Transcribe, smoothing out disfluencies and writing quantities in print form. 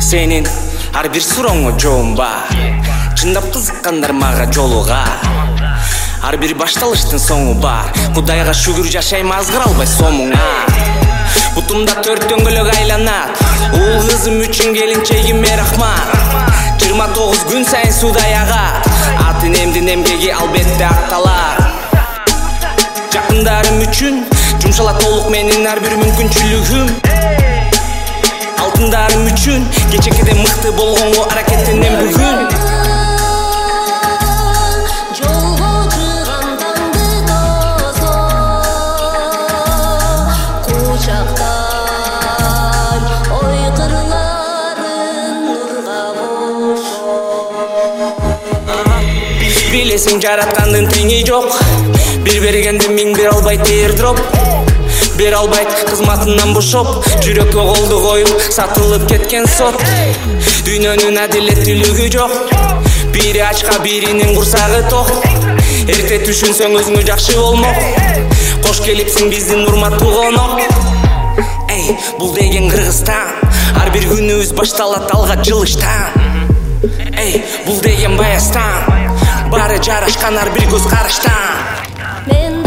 Сенин ар бир сурооңо жообум бар. Чындап кызыккандар мага жолуга. Ар бир башталыштын соңу бар. Кудайга шүгүр жашайм азгыра албай сомуңа. Бутумда 4 дөңгөлөк айланат. Уул кызым үчүн келинчегиме рахмат. 29 күн сайын судай агат. Атын эмдин эмгеги албетте акталат. Жакындарым үчүн жумшала толук менин ар бир мүмкүнчүлүгүм. Алтындарым үчүн кечекеде мыкты болгонго аракеттенем бүгүн. Билесиң жараткандын теңи жок. Бир бергенде миң бир албайт airdrop. Бер албайт кызматынан бошоп, жүрөккө колду коюп сатылып кеткен сот. Дүйнөнүн адилеттүүлүгү жок. Бири ачка биринин курсагы ток. Эрте түшүнсөң өзүңө жакшы болмок. Кош келипсиң биздин урматтуу конок. Эй, бул деген Кыргызстан. Ар бир күнүбүз башталат алга жылыштан. Эй, бул деген Баястан. Баары жарашкан ар бир көз караштан.